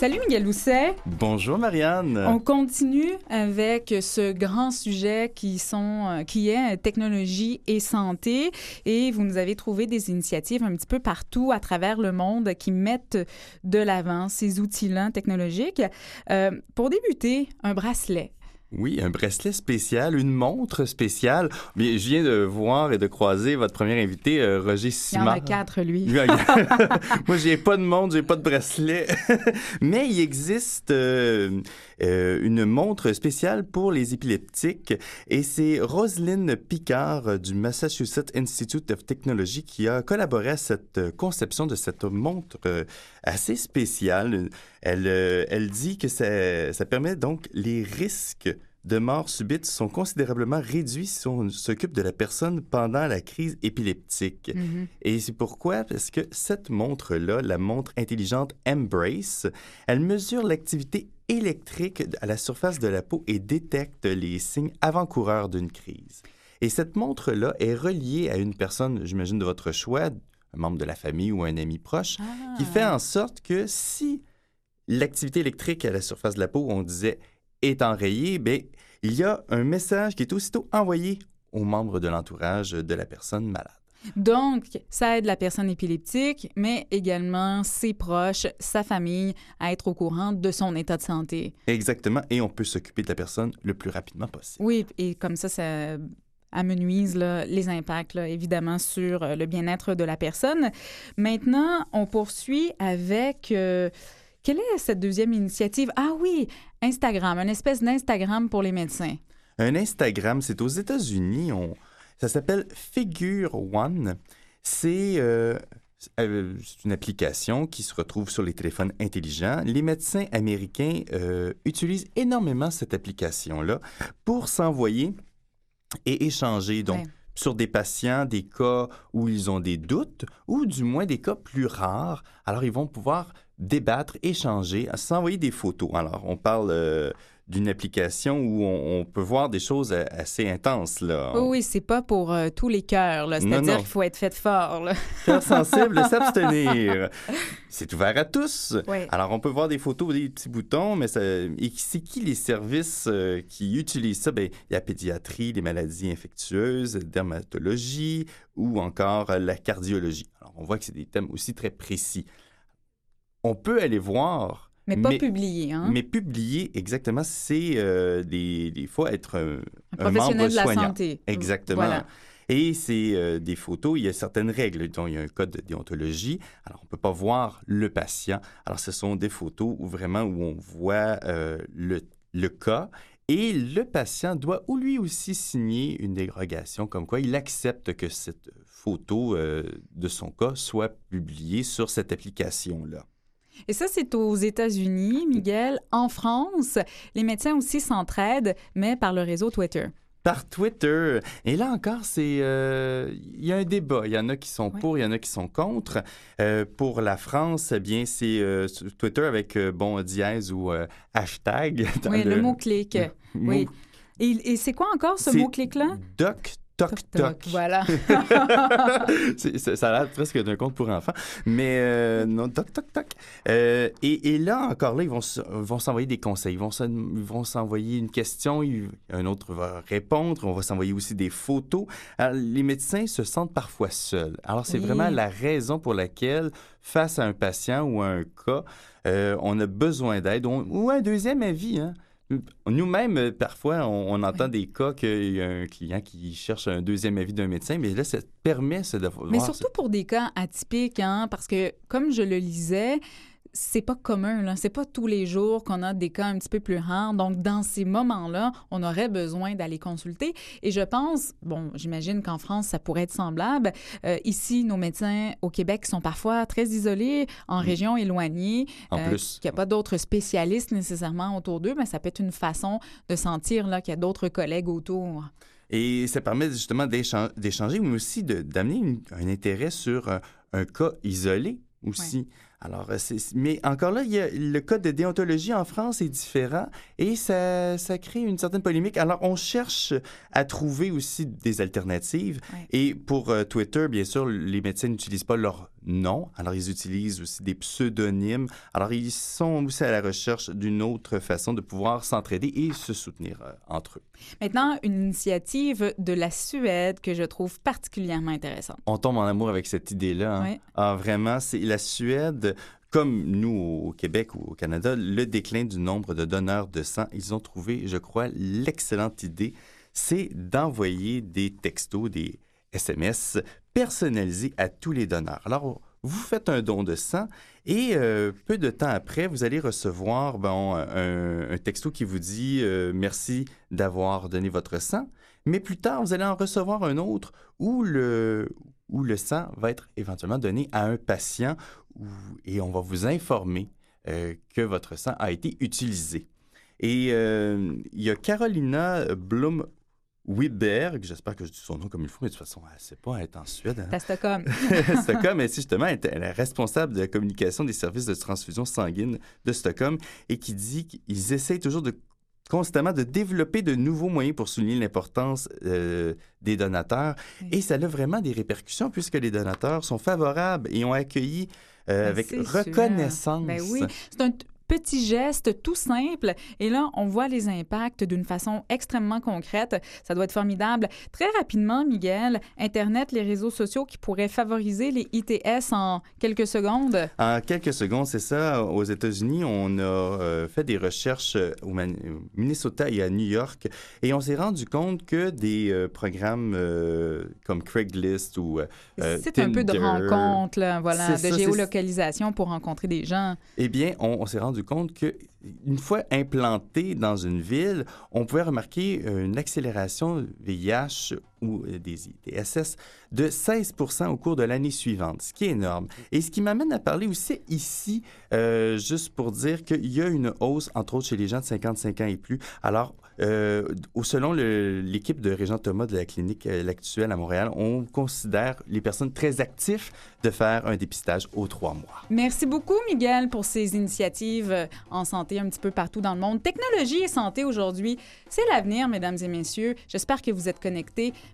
Salut Miguel Doucet. Bonjour Marianne. On continue avec ce grand sujet qui est technologie et santé. Et vous nous avez trouvé des initiatives un petit peu partout à travers le monde qui mettent de l'avant ces outils-là technologiques. Pour débuter, un bracelet. Oui, un bracelet spécial, une montre spéciale. Bien, je viens de voir et de croiser votre premier invité, Roger Simard. Il y en a 4, lui. Moi, j'ai pas de montre, j'ai pas de bracelet. Mais il existe une montre spéciale pour les épileptiques. Et c'est Roselyne Picard du Massachusetts Institute of Technology qui a collaboré à cette conception de cette montre assez spéciale. Elle dit que ça permet donc les risques de mort subite sont considérablement réduits si on s'occupe de la personne pendant la crise épileptique. Mm-hmm. Et c'est pourquoi? Parce que cette montre-là, la montre intelligente Embrace, elle mesure l'activité électrique à la surface de la peau et détecte les signes avant-coureurs d'une crise. Et cette montre-là est reliée à une personne, j'imagine de votre choix, un membre de la famille ou un ami proche, qui fait en sorte que si l'activité électrique à la surface de la peau, on disait, est enrayée, bien, il y a un message qui est aussitôt envoyé aux membres de l'entourage de la personne malade. Donc, ça aide la personne épileptique, mais également ses proches, sa famille, à être au courant de son état de santé. Exactement, et on peut s'occuper de la personne le plus rapidement possible. Oui, et comme ça amenuise les impacts, évidemment, sur le bien-être de la personne. Maintenant, on poursuit avec... Quelle est cette deuxième initiative? Ah oui, Instagram, une espèce d'Instagram pour les médecins. Un Instagram, c'est aux États-Unis. Ça s'appelle Figure One. C'est une application qui se retrouve sur les téléphones intelligents. Les médecins américains utilisent énormément cette application-là pour s'envoyer et échanger. Donc, sur des patients, des cas où ils ont des doutes ou du moins des cas plus rares. Alors, ils vont pouvoir débattre, échanger, s'envoyer des photos. Alors, on parle d'une application où on peut voir des choses assez intenses, là. Oui, c'est pas pour tous les cœurs, là. C'est-à-dire qu'il faut être fait fort, là. Cœur sensible, s'abstenir. C'est ouvert à tous. Oui. Alors, on peut voir des photos, des petits boutons, mais et c'est qui les services qui utilisent ça? Bien, il y a la pédiatrie, les maladies infectieuses, dermatologie ou encore la cardiologie. Alors, on voit que c'est des thèmes aussi très précis. On peut aller voir... Mais pas publié, hein? Mais publié, exactement, c'est des fois être un professionnel membre de la soignant. santé. Exactement. Voilà. Et c'est des photos, il y a certaines règles, dont il y a un code de déontologie. Alors, on ne peut pas voir le patient. Alors, ce sont des photos où on voit le cas. Et le patient doit lui aussi signer une dérogation comme quoi il accepte que cette photo de son cas soit publiée sur cette application-là. Et ça, c'est aux États-Unis, Miguel. En France, les médecins aussi s'entraident, mais par le réseau Twitter. Par Twitter. Et là encore, il y a un débat. Il y en a qui sont pour, il y en a qui sont contre. Pour la France, eh bien, c'est Twitter avec dièse ou hashtag. Oui, le mot-clic. Oui. Et c'est quoi encore ce mot-clic-là? Toc. Voilà. Ça a l'air presque d'un conte pour enfants. Mais non, toc. Et là, encore là, ils vont s'envoyer des conseils. Ils vont s'envoyer une question, un autre va répondre. On va s'envoyer aussi des photos. Alors, les médecins se sentent parfois seuls. Alors, c'est vraiment la raison pour laquelle, face à un patient ou à un cas, on a besoin d'aide ou un deuxième avis, hein. Nous-mêmes, parfois, on entend des cas qu'il y a un client qui cherche un deuxième avis d'un médecin, mais là, ça permet de voir... Mais surtout pour des cas atypiques, hein, parce que, comme je le lisais, c'est pas commun, là. C'est pas tous les jours qu'on a des cas un petit peu plus rares. Donc, dans ces moments-là, on aurait besoin d'aller consulter. Et je pense, j'imagine qu'en France, ça pourrait être semblable. Ici, nos médecins au Québec sont parfois très isolés, en région éloignée. En plus. Qu'il n'y a pas d'autres spécialistes nécessairement autour d'eux, mais ça peut être une façon de sentir là, qu'il y a d'autres collègues autour. Et ça permet justement d'échanger, mais aussi d'amener un intérêt sur un cas isolé aussi. Ouais. Alors, mais encore là, le code de déontologie en France est différent et ça crée une certaine polémique. Alors, on cherche à trouver aussi des alternatives. Ouais. Et pour Twitter, bien sûr, les médecins n'utilisent pas leur nom. Alors, ils utilisent aussi des pseudonymes. Alors, ils sont aussi à la recherche d'une autre façon de pouvoir s'entraider et se soutenir entre eux. Maintenant, une initiative de la Suède que je trouve particulièrement intéressante. On tombe en amour avec cette idée-là. Hein? Oui. Ah, vraiment, c'est la Suède, comme nous au Québec ou au Canada, le déclin du nombre de donneurs de sang. Ils ont trouvé, je crois, l'excellente idée, c'est d'envoyer des textos, des SMS personnalisés à tous les donneurs. Alors, vous faites un don de sang et peu de temps après, vous allez recevoir un texto qui vous dit merci d'avoir donné votre sang. Mais plus tard, vous allez en recevoir un autre où le sang va être éventuellement donné à un patient et on va vous informer que votre sang a été utilisé. Et il y a Carolina Blum Wiberg, j'espère que je dis son nom comme il faut, mais de toute façon, elle ne sait pas, elle est en Suède. Hein? À Stockholm. Stockholm, mais justement, elle est responsable de la communication des services de transfusion sanguine de Stockholm et qui dit qu'ils essayent toujours constamment de développer de nouveaux moyens pour souligner l'importance des donateurs. Oui. Et ça a vraiment des répercussions puisque les donateurs sont favorables et ont accueilli avec reconnaissance. Ben oui, c'est un petit geste tout simple. Et là, on voit les impacts d'une façon extrêmement concrète. Ça doit être formidable. Très rapidement, Miguel, Internet, les réseaux sociaux qui pourraient favoriser les ITS en quelques secondes. En quelques secondes, c'est ça. Aux États-Unis, on a fait des recherches au Minnesota et à New York et on s'est rendu compte que des programmes comme Craigslist ou c'est Tinder, un peu de rencontre, là, voilà, de ça, géolocalisation pour rencontrer des gens. Eh bien, on s'est rendu compte qu'une fois implanté dans une ville, on pouvait remarquer une accélération VIH ou des ITSS de 16% au cours de l'année suivante, ce qui est énorme. Et ce qui m'amène à parler aussi ici, juste pour dire qu'il y a une hausse, entre autres, chez les gens de 55 ans et plus. Alors, selon l'équipe de Régent Thomas de la clinique L'Actuelle à Montréal, on considère les personnes très actives de faire un dépistage aux 3 mois. Merci beaucoup, Miguel, pour ces initiatives en santé un petit peu partout dans le monde. Technologie et santé aujourd'hui, c'est l'avenir, mesdames et messieurs. J'espère que vous êtes connectés.